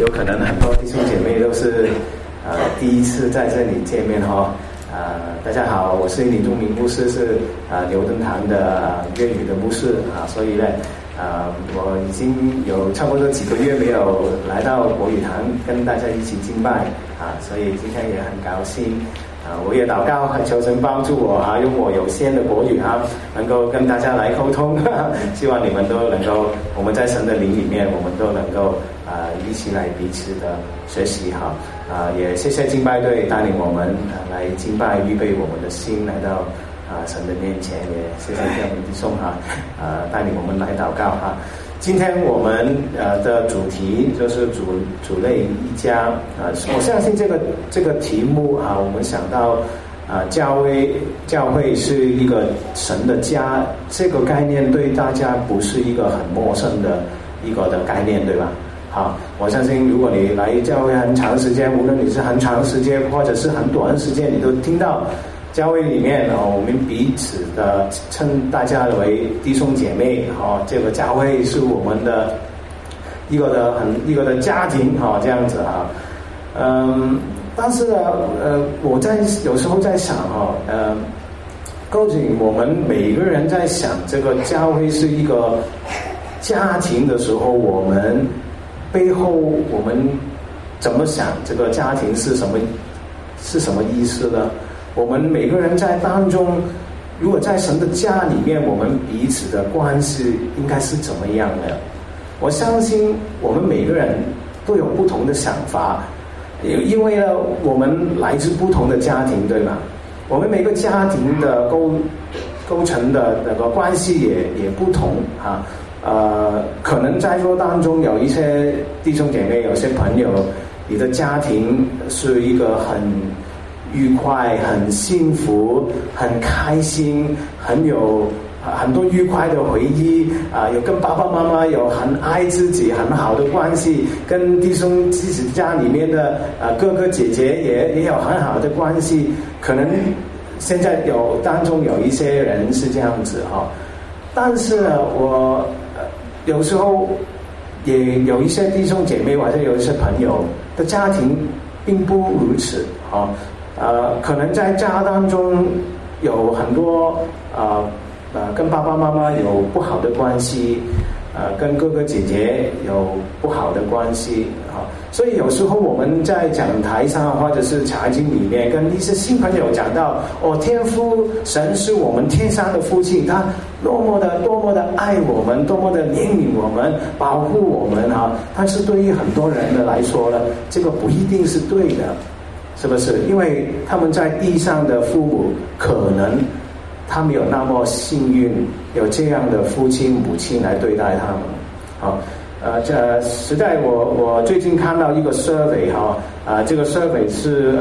有可能很多弟兄姐妹都是第一次在这里见面哈。大家好，我是林忠明牧师，是牛顿堂的粤语的牧师所以呢我已经有差不多几个月没有来到国语堂跟大家一起敬拜所以今天也很高兴我也祷告求神帮助我用我有限的国语能够跟大家来沟通希望你们都能够，我们在神的灵里面，我们都能够一起来彼此的学习也谢谢敬拜队带领我们来敬拜，预备我们的心来到神的面前，也谢谢这样的弟兄带领我们来祷告今天我们的主题就是主内一家我相信这个题目我们想到教会是一个神的家，这个概念对大家不是一个很陌生的一个的概念，对吧？我相信如果你来教会很长时间，无论你是很长时间或者是很短时间，你都听到教会里面我们彼此的称大家为弟兄姐妹这个教会是我们的一个的家庭这样子但是呢我有时候在想究竟我们每个人在想这个教会是一个家庭的时候，我们背后我们怎么想这个家庭是什么意思呢？我们每个人在当中，如果在神的家里面，我们彼此的关系应该是怎么样的？我相信我们每个人都有不同的想法，因为呢，我们来自不同的家庭，对吧？我们每个家庭的构成的那个关系也不同可能在座当中有一些弟兄姐妹，有些朋友，你的家庭是一个很愉快、很幸福、很开心，有很多愉快的回忆有跟爸爸妈妈有很爱自己、很好的关系，跟弟兄自己家里面的哥哥姐姐也有很好的关系。可能现在当中有一些人是这样子但是呢，我有时候也有一些弟兄姐妹或者有一些朋友的家庭并不如此可能在家当中有很多跟爸爸妈妈有不好的关系跟哥哥姐姐有不好的关系所以有时候我们在讲台上或者是查经里面跟一些新朋友讲到天父神是我们天上的父亲，他多么的爱我们，多么的怜悯我们，保护我们但是对于很多人的来说呢，这个不一定是对的，是不是？因为他们在地上的父母可能他们有那么幸运，有这样的父亲母亲来对待他们这实在我最近看到一个 survey 这个 survey 是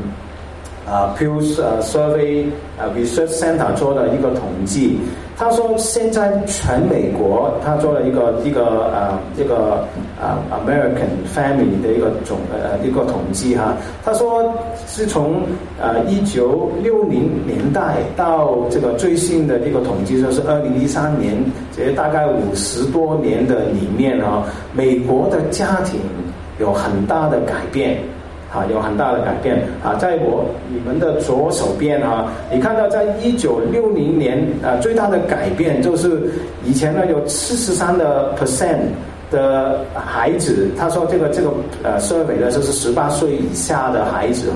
Pew Survey Research Center 做的一个统计。他说现在全美国他做了一个American Family 的一个统计他说是从1960年代到这个最新的这个统计，就是2013年，这大概50多年的里面美国的家庭有很大的改变有很大的改变在你们的左手边你看到在1960年最大的改变就是以前呢有43%的孩子，他说这个survey呢就是18岁以下的孩子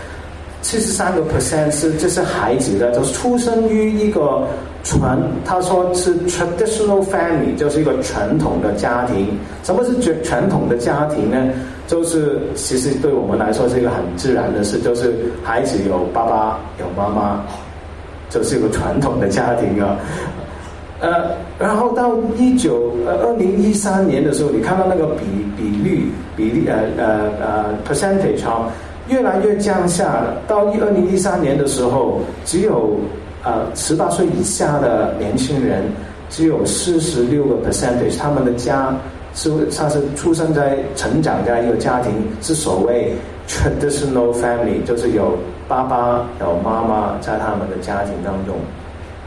73% 是这些孩子呢，就是出生于一个他说是 traditional family， 就是一个传统的家庭。什么是传统的家庭呢？就是其实对我们来说是一个很自然的事，就是孩子有爸爸有妈妈，就是一个传统的家庭然后到2013年的时候，你看到那个比例percentage越来越降下了。到2013年的时候，只有18岁以下的年轻人只有46%，他们的家他是出生在成长在一个家庭，是所谓 traditional family， 就是有爸爸有妈妈在他们的家庭当中。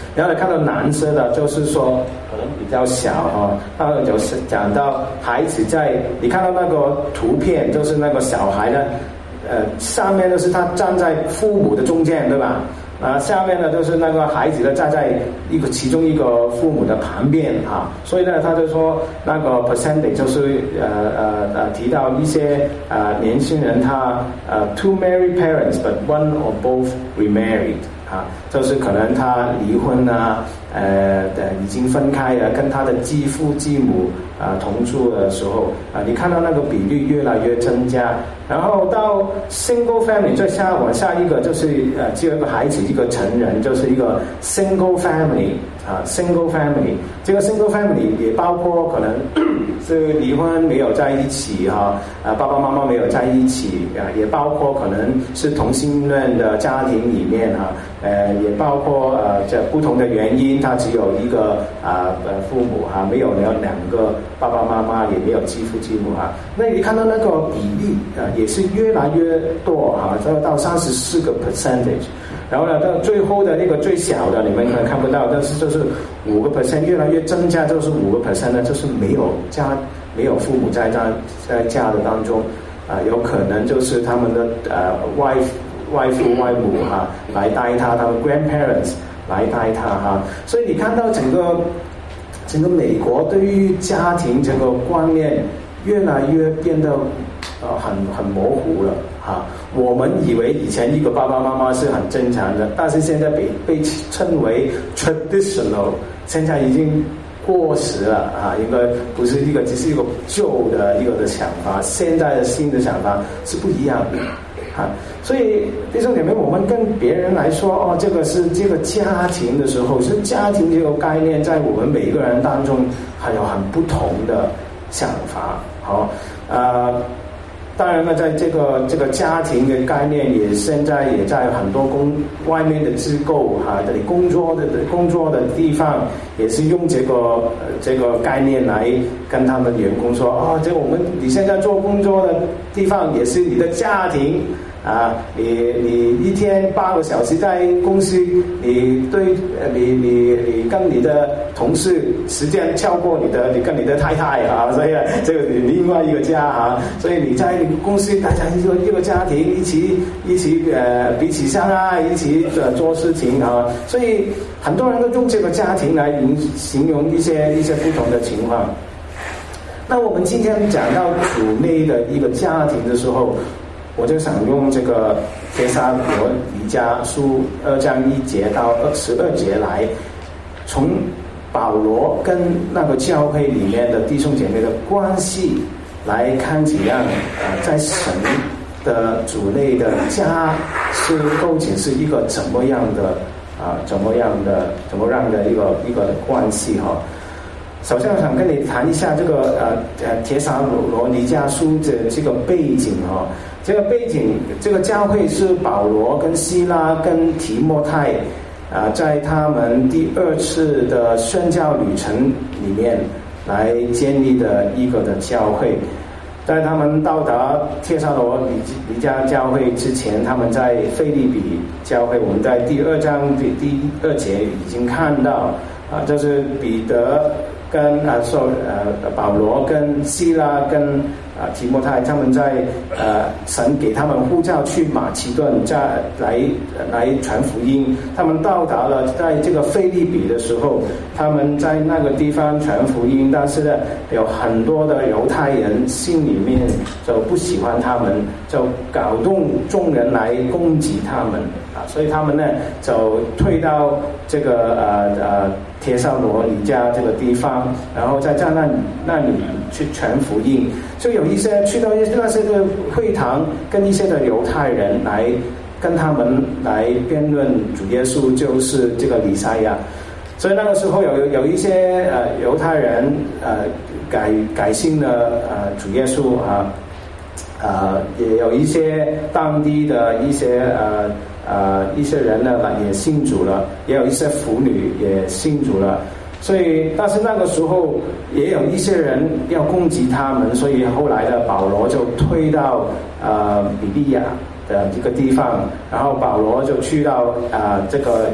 然后看到蓝色的，就是说可能比较小哈。他就是讲到孩子在，你看到那个图片，就是那个小孩呢，上面呢是他站在父母的中间，对吧？下面呢就是那个孩子呢站在其中一个父母的旁边啊，所以呢他就说那个 percentage 就是提到一些年轻人他two married parents but one or both remarried 啊，就是可能他离婚啊，已经分开了，跟他的继父继母同住的时候你看到那个比率越来越增加。然后到 single family 再往下一个就是只有一个孩子一个成人，就是一个 single family single family。这个 single family 也包括可能是离婚没有在一起爸爸妈妈没有在一起也包括可能是同性恋的家庭里面也包括这不同的原因，他只有一个父母没有两个爸爸妈妈，也没有继父继母那你看到那个比例也是越来越多到34%，然后呢到最后的那个最小的你们可能看不到，但是就是5%，越来越增加，就是5%呢，就是没有父母在家的当中有可能就是他们的外父外母来带他，他们 grandparents 来带他所以你看到整个美国对于家庭这个观念越来越变得很模糊了我们以为以前一个爸爸妈妈是很正常的，但是现在被称为 traditional， 现在已经过时了应该不是只是一个旧的一个的想法，现在的新的想法是不一样的所以弟兄姐妹，我们跟别人来说这个是这个家庭的时候，是家庭这个概念在我们每一个人当中还有很不同的想法当然了，在这个家庭的概念现在也在很多外面的机构你工作的地方也是用这个概念来跟他们员工说你现在做工作的地方也是你的家庭你一天8个小时在公司，你跟你的同事时间超过你跟你的太太所以这个另外一个家所以你在公司大家一个家庭一起彼此相爱，一起做事情所以很多人都用这个家庭来形容一些不同的情况。那我们今天讲到主内的一个家庭的时候，我就想用这个帖撒罗尼迦书2章1节到12节来，从保罗跟那个教会里面的弟兄姐妹的关系来看怎样在神的主内的家是构成是一个怎么样的一个关系首先我想跟你谈一下这个帖撒罗尼迦书的这个背景这个背景，这个教会是保罗跟希拉跟提摩太在他们第2次的宣教旅程里面来建立的一个的教会。在他们到达帖撒罗尼迦教会之前，他们在腓立比教会，我们在第2章第2节已经看到就是彼得跟保罗跟希拉跟提摩太，他们在神给他们呼召去马其顿来传福音。他们到达了在这个腓立比的时候，他们在那个地方传福音，但是呢有很多的犹太人心里面就不喜欢他们，就搞动众人来攻击他们所以他们呢就退到这个帖撒罗尼迦这个地方，然后在那里去传福音。就有一些去到那些的会堂，跟一些的犹太人来跟他们来辩论主耶稣就是这个弥赛亚。所以那个时候有一些犹太人改信了主耶稣也有一些当地的一些人呢也信主了，也有一些妇女也信主了。所以但是那个时候也有一些人要攻击他们，所以后来的保罗就退到比利亚的这个地方，然后保罗就去到这个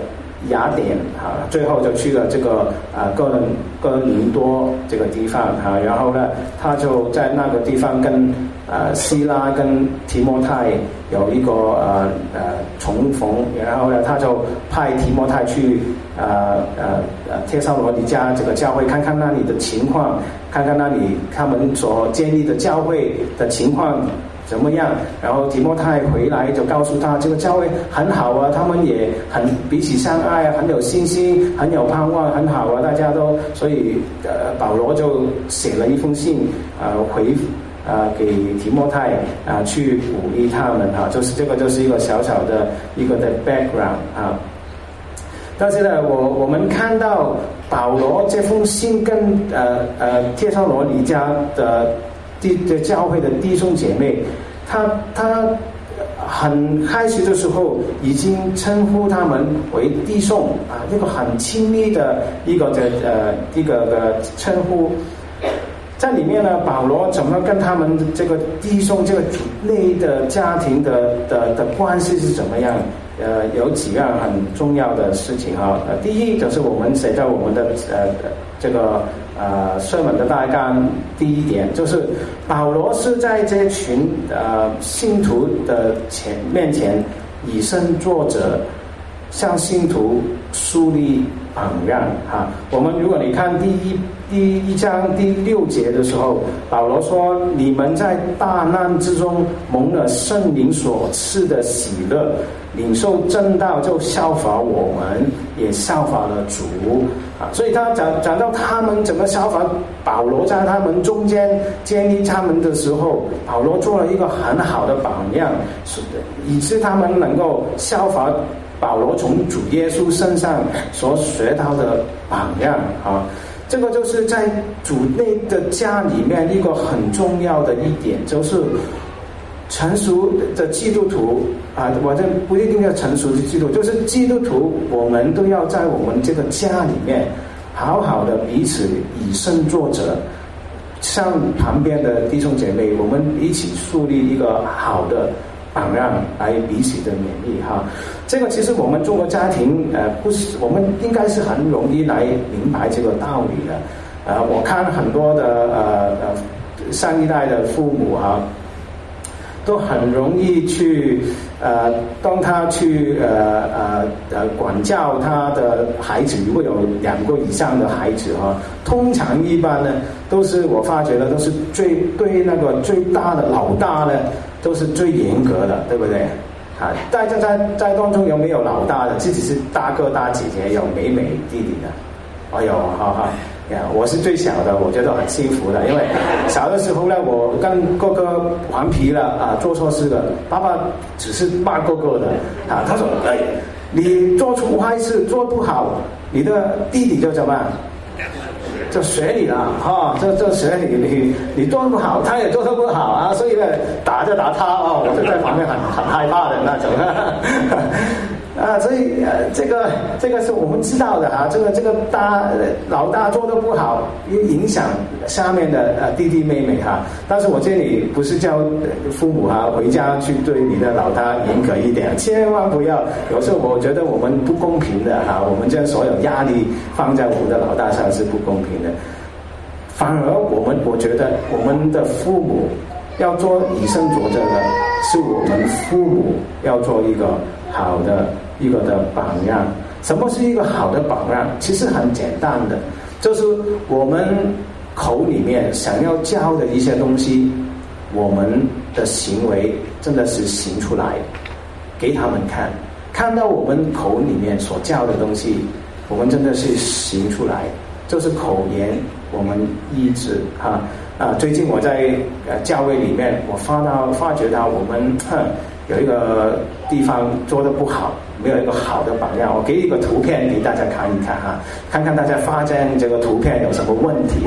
雅典最后就去了这个哥林多这个地方然后呢，他就在那个地方跟希拉跟提摩太有一个重逢，然后呢，他就派提摩太去帖撒罗尼迦这个教会看看那里的情况，看看那里他们所建立的教会的情况怎么样。然后提摩太回来就告诉他，这个教会很好啊，他们也很彼此相爱啊，很有信心，很有盼望，很好啊，大家都。所以保罗就写了一封信回给提摩太去鼓励他们就是这个就是一个小小的一个的 background 但是呢，我们看到保罗这封信跟帖撒罗尼迦的教会的弟兄姐妹，他很开始的时候已经称呼他们为弟兄这个很亲密的一个称呼。在里面呢，保罗怎么跟他们这个弟兄这个主内的家庭的关系是怎么样？有几样很重要的事情第一就是我们写在我们的这个sermon的大纲，第一点就是保罗是在这群信徒的面前以身作则，向信徒树立榜样我们如果你看第一章第6节的时候，保罗说：“你们在大难之中蒙了圣灵所赐的喜乐，领受真道，就效法我们，也效法了主。”所以他讲到他们怎么效法保罗，在他们中间建立他们的时候，保罗做了一个很好的榜样，以致他们能够效法保罗从主耶稣身上所学到的榜样这个就是在主内的家里面一个很重要的一点，就是成熟的基督徒我这不一定要成熟的基督徒，就是基督徒，我们都要在我们这个家里面好好的彼此以身作则，向旁边的弟兄姐妹，我们一起树立一个好的榜样来彼此的勉励这个其实我们中国家庭不是，我们应该是很容易来明白这个道理的我看很多的上一代的父母都很容易去当他去管教他的孩子，如果有2个以上的孩子通常一般呢都是我发觉的都是对那个最大的老大呢都是最严格的，对不对大家在当中有没有老大的？自己是大哥大姐姐，有妹妹弟弟的？有我是最小的，我觉得很幸福的，因为小的时候呢，我跟哥哥顽皮了做错事了，爸爸只是骂哥哥的他说你做出坏事做不好，你的弟弟就怎么样？就学你了就学你做不好，他也做得不好所以呢打就打他我就在旁边很害怕的那种所以这个是我们知道的这个老大做得不好，影响下面的弟弟妹妹但是我这里不是叫父母回家去对你的老大严格一点，千万不要。有时候我觉得我们不公平的我们将所有压力放在我们的老大上是不公平的。反而我觉得我们的父母要做以身作则的，是我们父母要做一个好的一个的榜样。什么是一个好的榜样？其实很简单的，就是我们口里面想要教的一些东西，我们的行为真的是行出来给他们看到我们口里面所教的东西，我们真的是行出来，就是口言我们医治最近我在教会里面，我发觉到我们有一个地方做得不好，没有一个好的榜样。我给一个图片给大家看一看看看大家发现这个图片有什么问题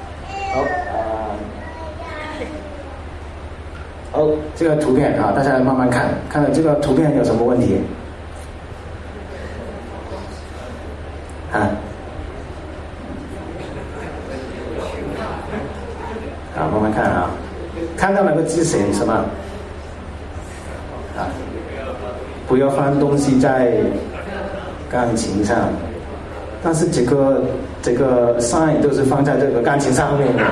这个图片大家慢慢看看这个图片有什么问题慢慢看看到那个字写什么不要放东西在钢琴上，但是这个 sign 都是放在这个钢琴上面的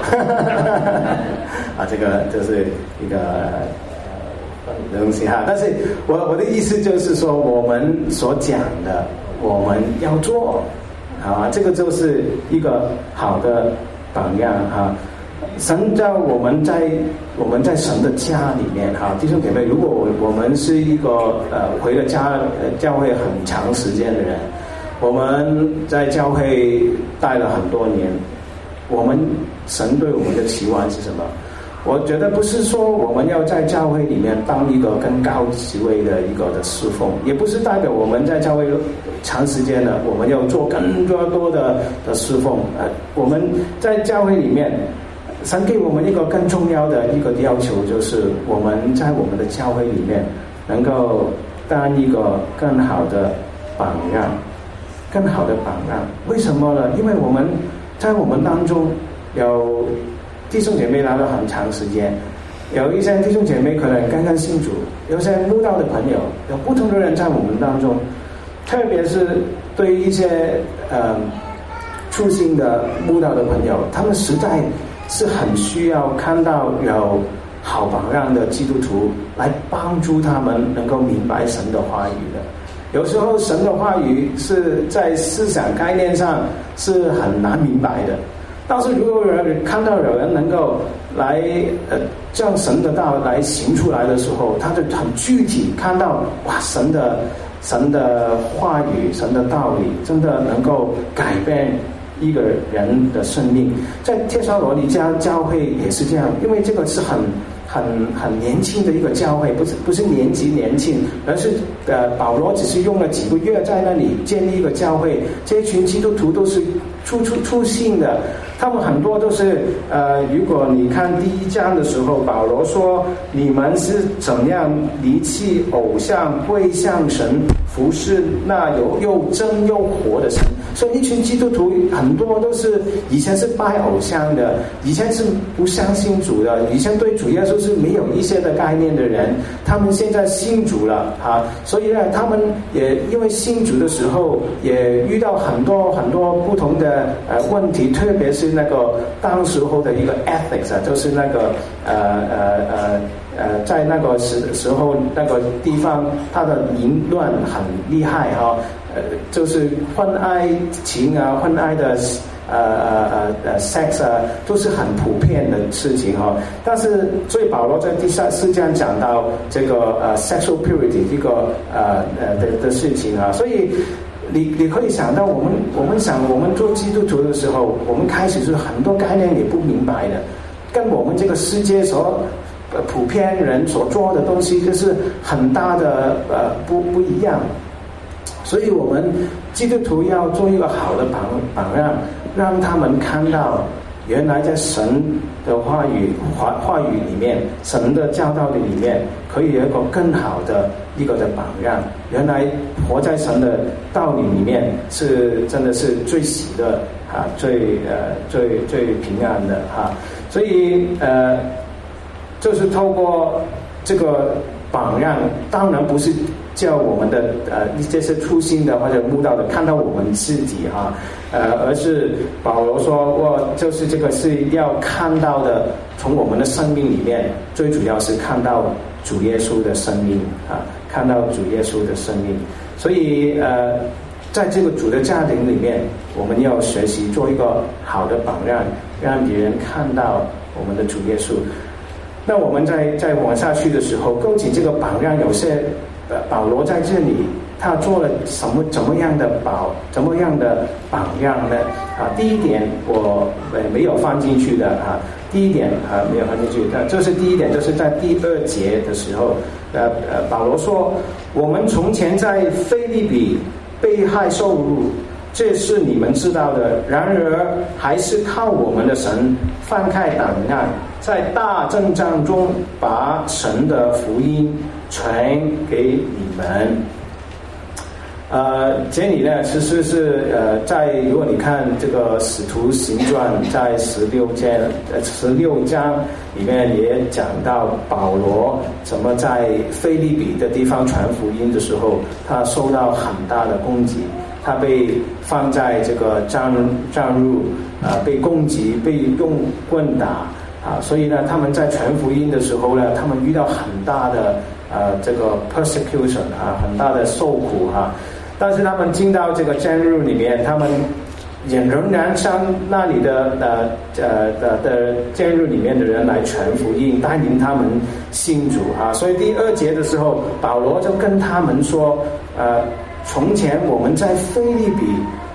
啊，这个就是一个东西哈。但是我的意思就是说，我们所讲的，我们要做啊，这个就是一个好的榜样哈。神在我们在神的家里面哈，弟兄姐妹，如果我们是一个回了教会很长时间的人，我们在教会待了很多年，神对我们的期望是什么？我觉得不是说我们要在教会里面当一个更高职位的一个的侍奉，也不是代表我们在教会长时间了，我们要做更多的侍奉。我们在教会里面，神给我们一个更重要的一个要求，就是我们在我们的教会里面能够当一个更好的榜样，更好的榜样。为什么呢？因为我们在我们当中有弟兄姐妹来了很长时间，有一些弟兄姐妹可能刚刚信主，有些慕道的朋友，有不同的人在我们当中，特别是对一些初心的慕道的朋友，他们实在是很需要看到有好榜样的基督徒来帮助他们能够明白神的话语的。有时候神的话语是在思想概念上是很难明白的，但是如果看到有人能够来将神的道来行出来的时候，他就很具体看到哇，神的话语，神的道理真的能够改变一个人的生命。在帖撒罗尼迦教会也是这样，因为这个是很年轻的一个教会，不是年纪年轻，而是保罗只是用了几个月在那里建立一个教会，这一群基督徒都是初信的，他们很多都是如果你看第1章的时候，保罗说你们是怎样离弃偶像，归向神，服侍那又真又活的神。所以一群基督徒很多都是以前是拜偶像的，以前是不相信主的，以前对主耶稣是没有一些的概念的人，他们现在信主了啊，所以呢，他们也因为信主的时候也遇到很多不同的问题，特别是那个当时候的一个 ethics 啊，就是那个在那个时候那个地方，他的淫乱很厉害哈，就是婚爱情啊，婚爱的sex 啊，都是很普遍的事情哈。但是所以保罗在第4章讲到这个sexual purity 这个的事情啊，所以你可以想到我们做基督徒的时候，我们开始是很多概念也不明白的，跟我们这个世界所普遍人所做的东西就是很大的不一样。所以我们基督徒要做一个好的榜样，让他们看到原来在神的话语里面，神的教导的里面，可以有一个更好的一个的榜样。原来活在神的道理里面是真的是最喜乐啊，最平安的哈。所以就是透过这个榜样，当然不是叫我们的这些初心的或者慕道的看到我们自己哈，而是保罗说我就是这个是要看到的，从我们的生命里面，最主要是看到主耶稣的生命啊，看到主耶稣的生命。所以在这个主的家庭里面，我们要学习做一个好的榜样，让别人看到我们的主耶稣。那我们在往下去的时候，究竟这个榜样有些保罗在这里他做了怎么样的榜样呢？啊，第一点我没有放进去的啊，第一点没有放进去，就是第一点就是在第2节的时候，保罗说我们从前在腓立比被害受辱，这是你们知道的，然而还是靠我们的神放开胆量，在大阵仗中把神的福音传给你们。 这里呢其实是如果你看这个使徒行传在16章里面也讲到保罗怎么在腓立比的地方传福音的时候，他受到很大的攻击，他被放在这个战入被攻击，被用棍打所以呢他们在传福音的时候呢，他们遇到很大的这个 persecution 很大的受苦但是他们进到这个监狱里面，他们也仍然向那里的监狱里面的人来传福音，带领他们信主所以第2节的时候，保罗就跟他们说从前我们在腓立比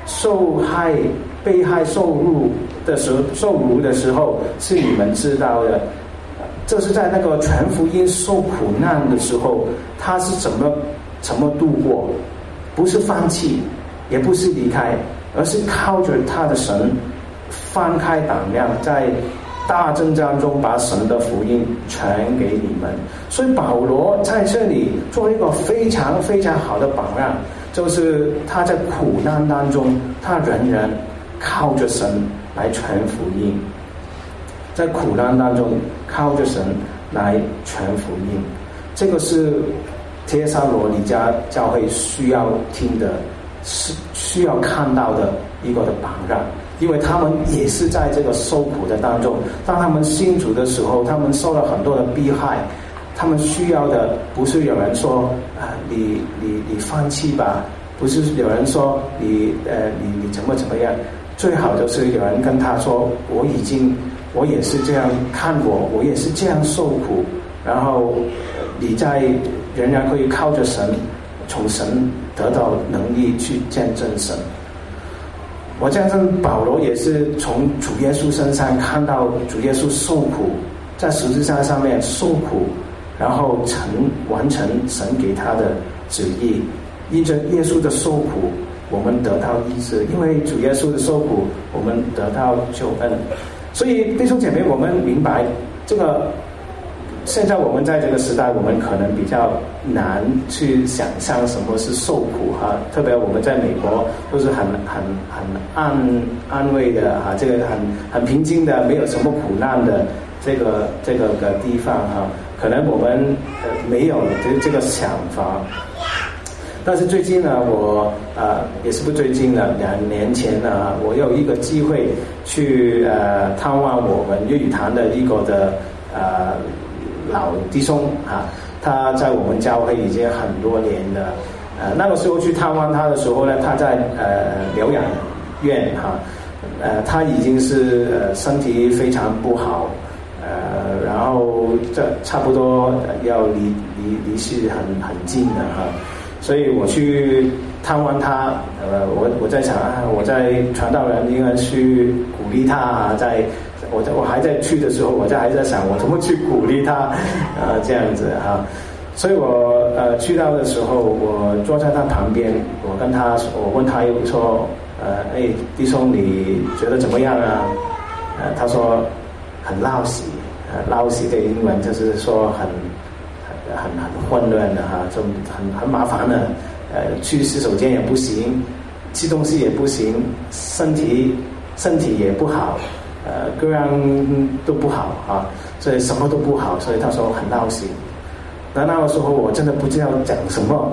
被害受辱的时候是你们知道的，这是在那个传福音受苦难的时候，他是怎么度过，不是放弃，也不是离开，而是靠着他的神翻开胆量，在大征战中把神的福音传给你们。所以保罗在这里做一个非常非常好的榜样，就是他在苦难当中，他仍然靠着神来传福音，在苦难当中靠着神来传福音。这个是帖撒罗尼迦教会需要听的，是需要看到的一个的榜样，因为他们也是在这个受苦的当中，当他们信主的时候，他们受了很多的迫害，他们需要的不是有人说你放弃吧，不是有人说你怎么样，最好就是有人跟他说我也是这样看过，我也是这样受苦，然后你仍然会靠着神，从神得到能力去见证神。我见证保罗也是从主耶稣身上看到主耶稣受苦，在十字架上面受苦，然后完成神给他的旨意。因着耶稣的受苦，我们得到医治；因为主耶稣的受苦，我们得到救恩。所以弟兄姐妹，我们明白这个。现在我们在这个时代，我们可能比较难去想象什么是受苦特别我们在美国都是很安慰的这个很平静的，没有什么苦难的这个地方可能我们没有这个想法。但是最近呢，我也是不最近了，2年前呢，我有一个机会去探望我们粤语堂的一个的老弟兄他在我们教会已经很多年了。那个时候去探望他的时候呢，他在疗养院他已经是身体非常不好，然后这差不多要离世很近了所以我去探望他，我在想我在传道人应该去鼓励他我还在去的时候，还在想我怎么去鼓励他这样子所以我去到的时候，我坐在他旁边，我问他说弟兄你觉得怎么样他说很闹喜，闹喜的英文就是说很混乱的就很麻烦的，去洗手间也不行，吃东西也不行，身体也不好，各样都不好所以什么都不好，所以他说很闹心。那个时候我真的不知道讲什么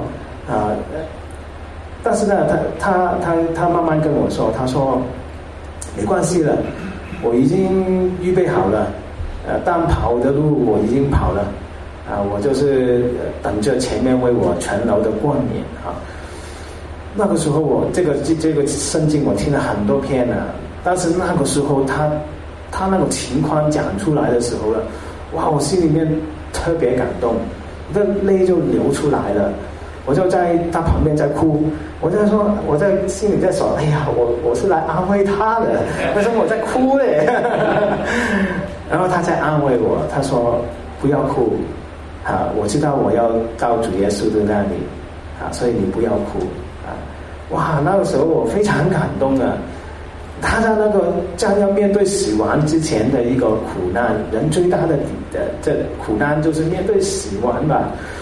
但是呢，他慢慢跟我说，他说没关系了，我已经预备好了，但跑的路我已经跑了我就是等着前面为我全楼的冠冕那个时候我这个圣经我听了很多篇了，但是那个时候他那种情况讲出来的时候呢，哇，我心里面特别感动，那泪就流出来了。我就在他旁边在哭，我在心里在说，哎呀，我是来安慰他的，为什么我在哭嘞然后他在安慰我，他说不要哭我知道我要到主耶稣的那里所以你不要哭哇，那个时候我非常感动他在那个将要面对死亡之前的一个苦难，人最大的这苦难就是面对死亡吧。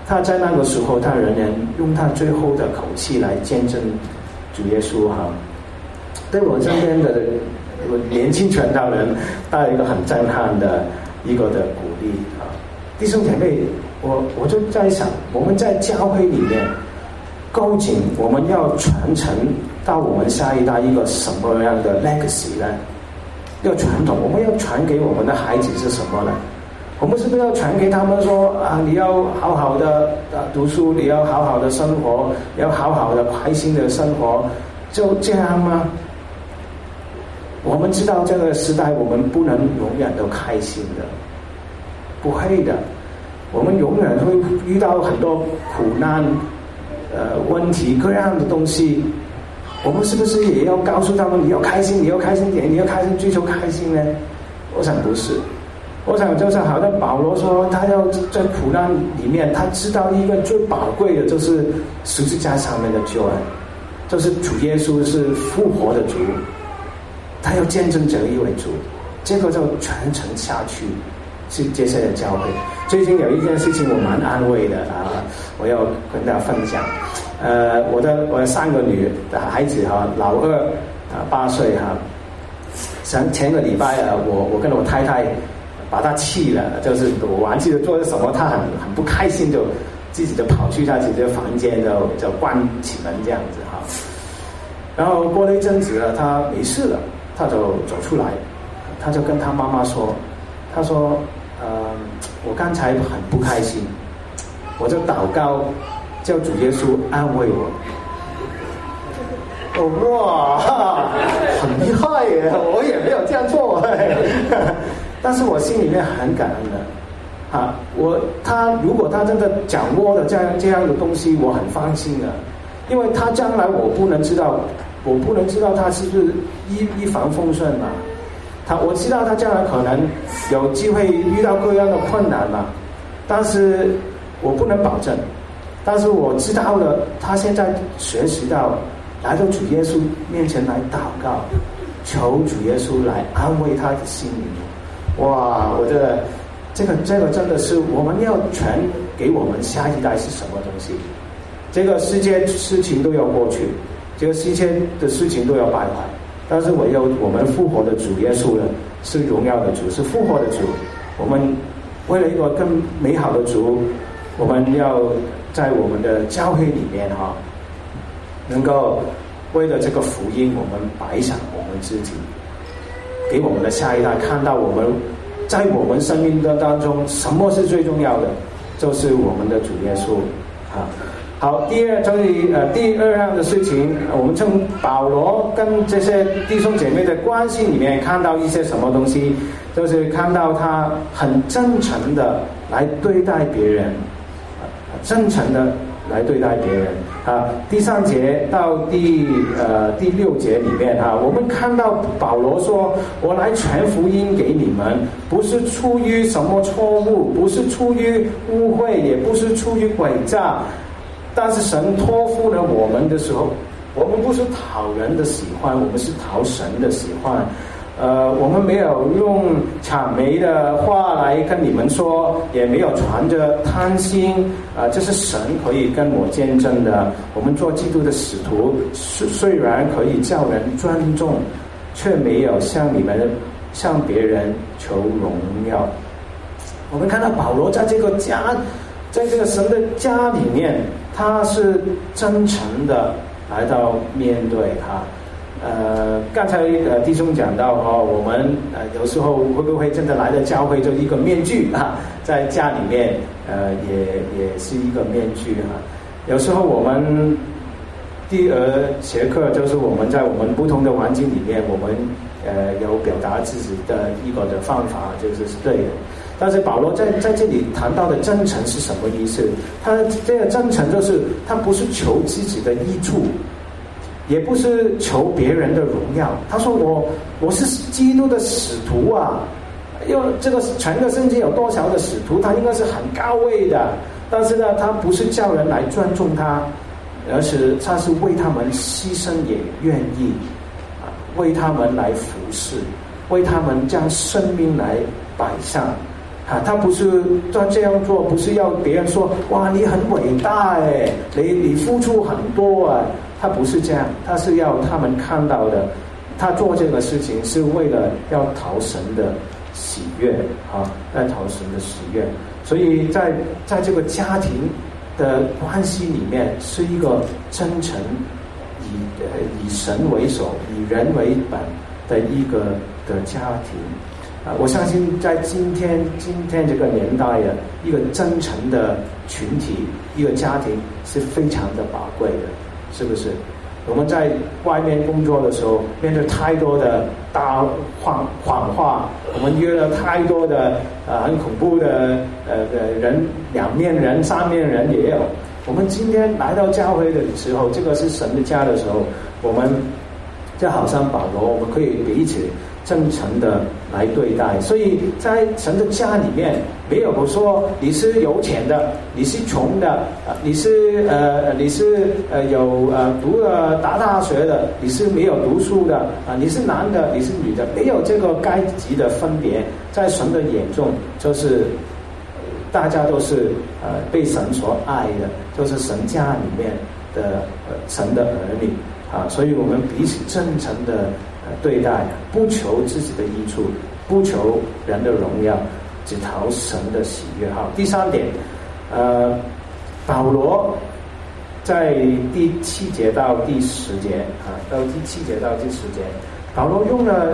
他在那个时候，他仍然用他最后的口气来见证主耶稣哈，对我身边的年轻传道人带来一个很震撼的一个的鼓励啊。弟兄姐妹，我就在想，我们在教会里面，究竟我们要传承到我们下一代一个什么样的 legacy 呢？要传统，我们要传给我们的孩子是什么呢？我们是不是要传给他们说啊，你要好好的读书，你要好好的生活，你要好好的开心的生活，就这样吗？我们知道这个时代我们不能永远都开心的，不会的，我们永远会遇到很多苦难问题各样的东西。我们是不是也要告诉他们，你要开心，你要开心点，你要开心，追求开心呢？我想不是，我想就是好像保罗说，他要在苦难里面，他知道一个最宝贵的就是十字架上面的救恩，就是主耶稣是复活的主，他要见证这一位主，这个就传承下去，是接下来的教会。最近有一件事情我蛮安慰的啊，我要跟大家分享。我的3个女的孩子哈，老二8岁哈，前个礼拜我跟我太太把她气了，就是我忘记了做了什么，她很不开心，就自己就跑去她自己的房间就关起门这样子哈。然后过了一阵子了，她没事了，她就走出来，她就跟她妈妈说，她说我刚才很不开心，我就祷告叫主耶稣安慰我。哇，很厉害耶！我也没有这样做，但是我心里面很感恩的啊。如果他真的掌握了这样的东西，我很放心的，因为他将来我不能知道他是不是一帆风顺嘛。我知道他将来可能有机会遇到各样的困难嘛，但是我不能保证。但是我知道了，他现在学习到来到主耶稣面前来祷告，求主耶稣来安慰他的心灵。哇，我觉得这个真的是我们要传给我们下一代是什么东西？这个世界事情都要过去，这个世界的事情都要败坏，但是我们复活的主耶稣呢，是荣耀的主，是复活的主。我们为了一个更美好的主，我们要在我们的教会里面哈，能够为了这个福音，我们摆上我们自己，给我们的下一代看到我们在我们生命的当中，什么是最重要的，就是我们的主耶稣啊。好，第二样的事情，我们从保罗跟这些弟兄姐妹的关系里面看到一些什么东西，就是看到他很真诚的来对待别人，真诚的来对待别人啊。第3节到第6节里面啊，我们看到保罗说，我来传福音给你们，不是出于什么错误，不是出于误会，也不是出于诡诈，但是神托付了我们的时候，我们不是讨人的喜欢，我们是讨神的喜欢。我们没有用谄媚的话来跟你们说，也没有传着贪心这是神可以跟我见证的。我们做基督的使徒，虽然可以叫人尊重，却没有向别人求荣耀。我们看到保罗在这个神的家里面，他是真诚的来到面对他。刚才弟兄讲到我们有时候会不会真的来到教会就一个面具在家里面也是一个面具有时候我们第二节课就是我们在我们不同的环境里面，我们有表达自己的一个的方法，就是对的。但是保罗在这里谈到的真诚是什么意思？他这个真诚就是他不是求自己的益处，也不是求别人的荣耀。他说我是基督的使徒啊，因为这个全个圣经有多少的使徒，他应该是很高位的，但是呢，他不是叫人来尊重他，而是他是为他们牺牲，也愿意为他们来服侍，为他们将生命来摆上。 他不是这样做，不是要别人说哇你很伟大哎，你付出很多啊，他不是这样，他是要他们看到的，他做这个事情是为了要讨神的喜悦来讨神的喜悦。所以在这个家庭的关系里面，是一个真诚以神为首，以人为本的一个的家庭。我相信在今天这个年代的一个真诚的群体，一个家庭是非常的宝贵的，是不是？我们在外面工作的时候，面对太多的大谎话，我们约了太多的很恐怖的人，两面人、三面人也有。我们今天来到教会的时候，这个是神的家的时候，我们就好像保罗，我们可以彼此真诚的来对待。所以在神的家里面，没有说你是有钱的，你是穷的，你是有读了大学的，你是没有读书的你是男的，你是女的，没有这个阶级的分别。在神的眼中，就是大家都是被神所爱的，就是神家里面的神的儿女所以我们彼此真诚的对待，不求自己的益处，不求人的荣耀，只讨神的喜悦。第三点，保罗在第7节到第10节到第7节到第10节，保罗用了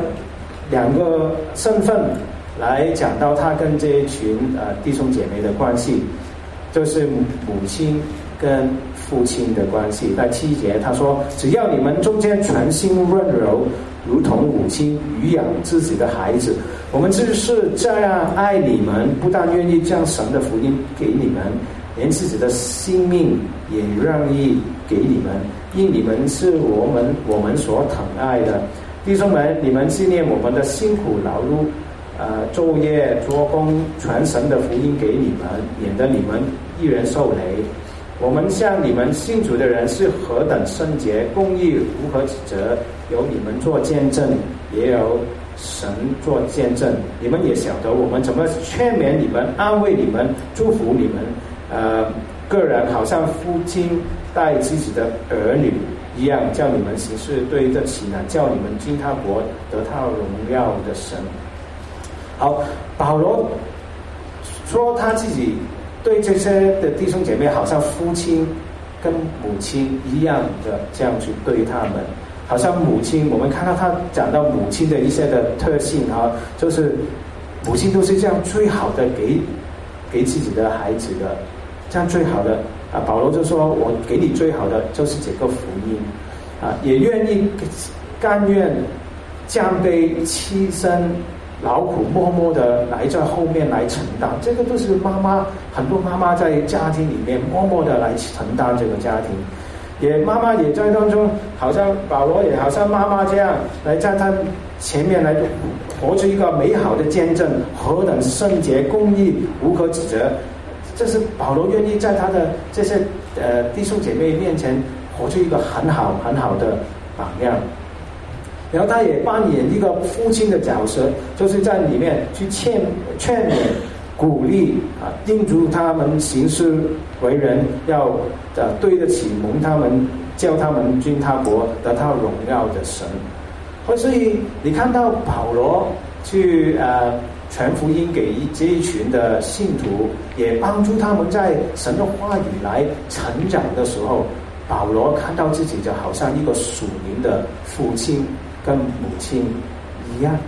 2个身份来讲到他跟这一群弟兄姐妹的关系，就是母亲跟父亲的关系。在7节他说，只要你们中间全心温柔，如同母亲育养自己的孩子，我们就是这样爱你们，不但愿意将神的福音给你们，连自己的性命也愿意给你们，因你们是我们所疼爱的。弟兄们，你们纪念我们的辛苦劳碌昼夜做工，传神的福音给你们，免得你们一人受累。我们向你们信主的人是何等圣洁，公义无可指责，有你们做见证，也有神做见证。你们也晓得我们怎么劝勉你们，安慰你们，祝福你们个人，好像父亲待自己的儿女一样，叫你们行事对得起呢，叫你们进他国得他荣耀的神。好，保罗说他自己对这些的弟兄姐妹好像父亲跟母亲一样的这样去对他们，好像母亲，我们看到他讲到母亲的一些的特性就是母亲都是这样最好的给自己的孩子的，这样最好的保罗就说我给你最好的就是这个福音也愿意甘愿降卑牺牲劳苦，默默的来在后面来承担，这个都是很多妈妈在家庭里面默默的来承担这个家庭，妈妈也在当中，好像保罗也好像妈妈这样来在他前面来活出一个美好的见证，何等圣洁公义无可指责。这是保罗愿意在他的这些弟兄姐妹面前活出一个很好的榜样。然后他也扮演一个父亲的角色，就是在里面去劝勉、鼓励叮嘱他们行事为人要对得起蒙他们，叫他们进他国得他荣耀的神。所以你看到保罗去传福音给这一群的信徒，也帮助他们在神的话语来成长的时候，保罗看到自己就好像一个属灵的父亲跟母亲一样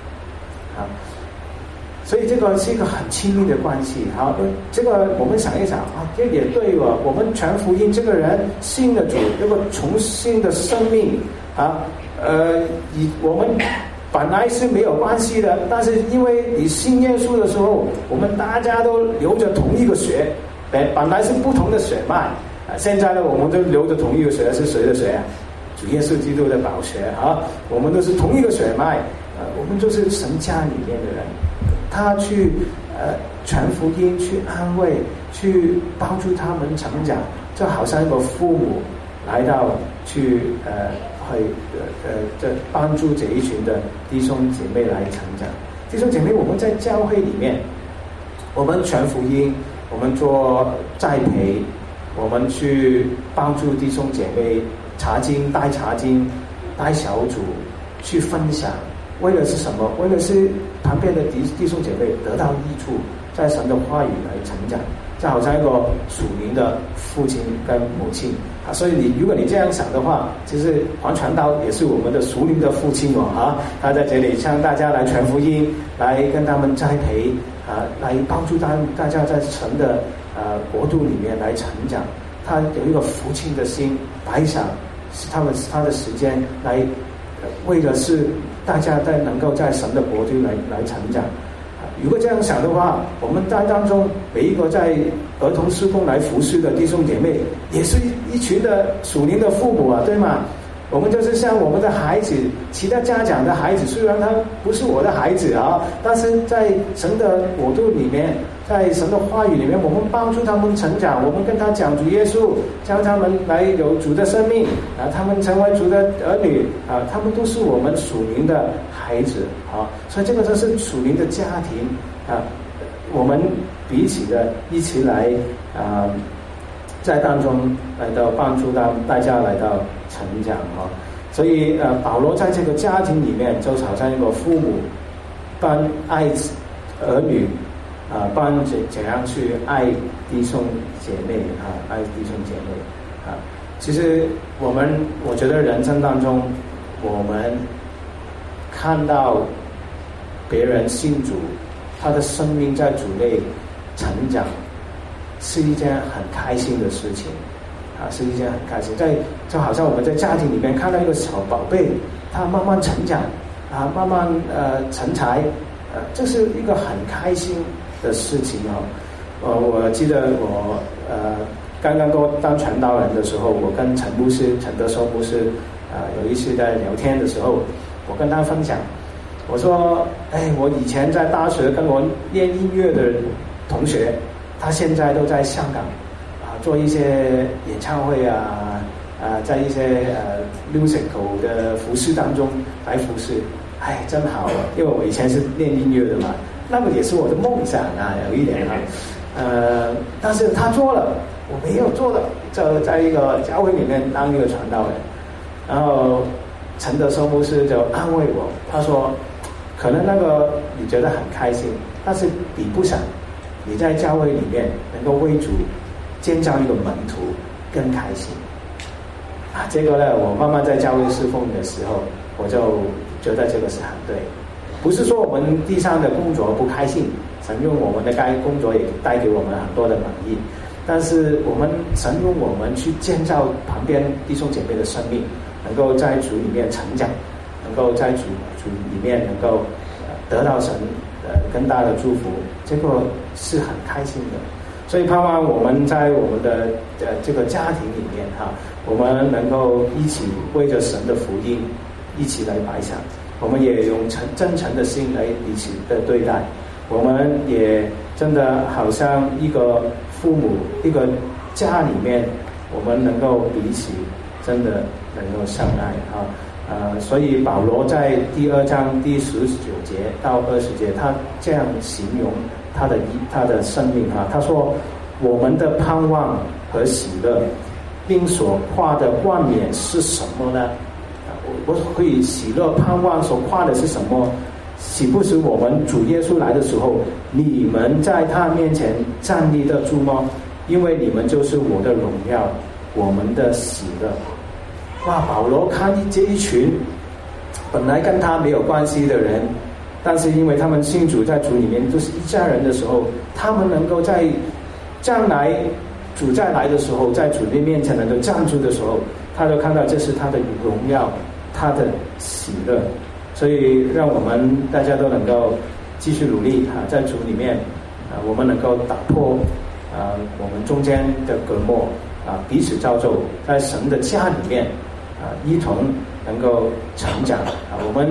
所以这个是一个很亲密的关系。这个我们想一想这也对了，我们传福音，这个人信了主，这个重新的生命我们本来是没有关系的，但是因为你信耶稣的时候，我们大家都流着同一个血，本来是不同的血脉现在呢我们都流着同一个血，是谁的血主耶稣基督的宝血我们都是同一个血脉我们就是神家里面的人，他去传福音，去安慰，去帮助他们成长，就好像一个父母来到去帮助这一群的弟兄姐妹来成长。弟兄姐妹，我们在教会里面我们传福音，我们做栽培，我们去帮助弟兄姐妹查经、带小组去分享，为了是什么？为了是旁边的弟兄姐妹得到益处，在神的话语来成长，就好像一个属灵的父亲跟母亲啊。所以如果你这样想的话，其实黄传道也是我们的属灵的父亲他在这里向大家来传福音，来跟他们栽培来帮助大家在神的国度里面来成长。他有一个父亲的心，摆上是他的时间来，为的是大家能够在神的国度来成长。如果这样想的话，我们当中每一个在儿童事工来服侍的弟兄姐妹，也是一群的属灵的父母对吗？我们就是像我们的孩子，其他家长的孩子，虽然他不是我的孩子但是在神的国度里面，在神的话语里面，我们帮助他们成长，我们跟他讲主耶稣，教他们来有主的生命他们成为主的儿女他们都是我们属灵的孩子所以这个就是属灵的家庭我们彼此的一起来在当中来到帮助大家来到成长所以保罗在这个家庭里面就好像一个父母帮爱儿女帮怎样去爱弟兄姐妹爱弟兄姐妹其实我觉得人生当中，我们看到别人信主，他的生命在主内成长，是一件很开心的事情是一件很开心。就好像我们在家庭里面看到一个小宝贝，他慢慢成长慢慢成才这是一个很开心的事情我记得我刚刚当传道人的时候，我跟陈德收牧师有一次在聊天的时候，我跟他分享，我说我以前在大学跟我练音乐的同学，他现在都在香港做一些演唱会在一些musical 的服饰当中来服饰，真好因为我以前是练音乐的嘛，那个也是我的梦想有一点但是他做了，我没有做的，就在一个教会里面当一个传道人。然后陈德收牧师就安慰我，他说可能那个你觉得很开心，但是比不上你在教会里面能够为主建造一个门徒更开心这个呢，我慢慢在教会侍奉的时候，我就觉得这个是很对。不是说我们地上的工作不开心，神用我们的工作也带给我们很多的满意，但是神用我们去建造旁边弟兄姐妹的生命，能够在主里面成长，能够在主里面能够得到神更大的祝福，这个是很开心的。所以盼望我们在我们的这个家庭里面我们能够一起为着神的福音一起来摆上，我们也用真诚的心来彼此的对待，我们也真的好像一个父母一个家里面，我们能够彼此真的能够相爱所以保罗在第2章第19节到20节，他这样形容他的生命他说我们的盼望和喜乐并所夸的冠冕是什么呢？我可以喜乐盼望所夸的是什么？岂不是我们主耶稣来的时候，你们在他面前站立得住吗？因为你们就是我的荣耀，我们的喜乐。保罗看这一群本来跟他没有关系的人，但是因为他们信主，在主里面都是一家人的时候，他们能够在将来主再来的时候，在主的面前能够站住的时候，他就看到这是他的荣耀，他的喜乐。所以让我们大家都能够继续努力在主里面我们能够打破我们中间的隔膜彼此造就，在神的家里面一同能够成长我们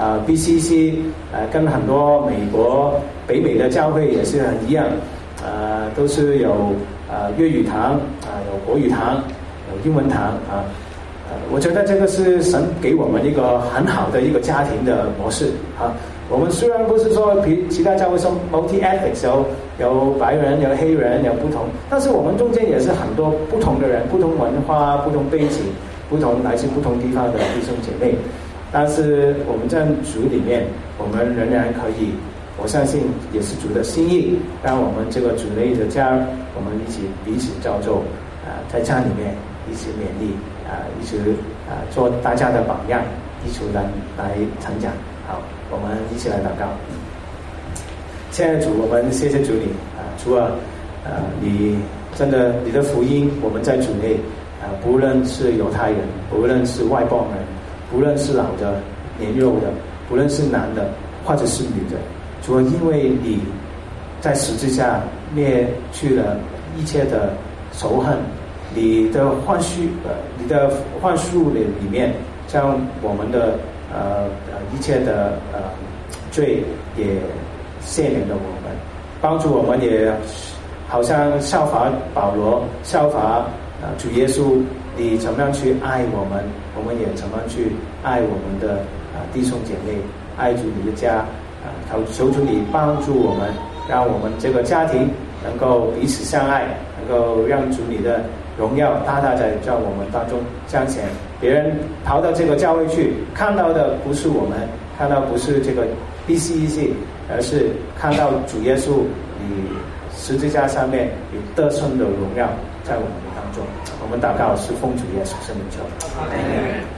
BCC 跟很多美国北美的教会也是很一样都是有粤语堂有国语堂有英文堂我觉得这个是神给我们一个很好的一个家庭的模式我们虽然不是说其他教会说 multi ethnics 有白人有黑人有不同，但是我们中间也是很多不同的人，不同文化不同背景，来自不同地方的弟兄姐妹。但是我们在主里面，我们仍然可以，我相信也是主的心意，让我们这个主内的家，我们一起彼此造就，在家里面一起勉励，一起做大家的榜样，一起来成长。好，我们一起来祷告。亲爱的主，我们谢谢主你主啊，你真的你的福音，我们在主内不论是犹太人，不论是外邦人，不论是老的、年幼的，不论是男的或者是女的，主啊，因为你在十字架灭去了一切的仇恨，你的宽恕里面，将我们的一切的罪也赦免了我们，帮助我们也好像效法保罗，效法主耶稣，你怎么样去爱我们，我们也怎么样去爱我们的弟兄姐妹，爱主你的家，求主你帮助我们，让我们这个家庭能够彼此相爱，能够让主你的荣耀大大在我们当中彰显。别人跑到这个教会去，看到的不是我们，看到不是这个 BCEC， 而是看到主耶稣你十字架上面有得胜的荣耀在我们当中。我们祷告是奉主耶稣圣名求。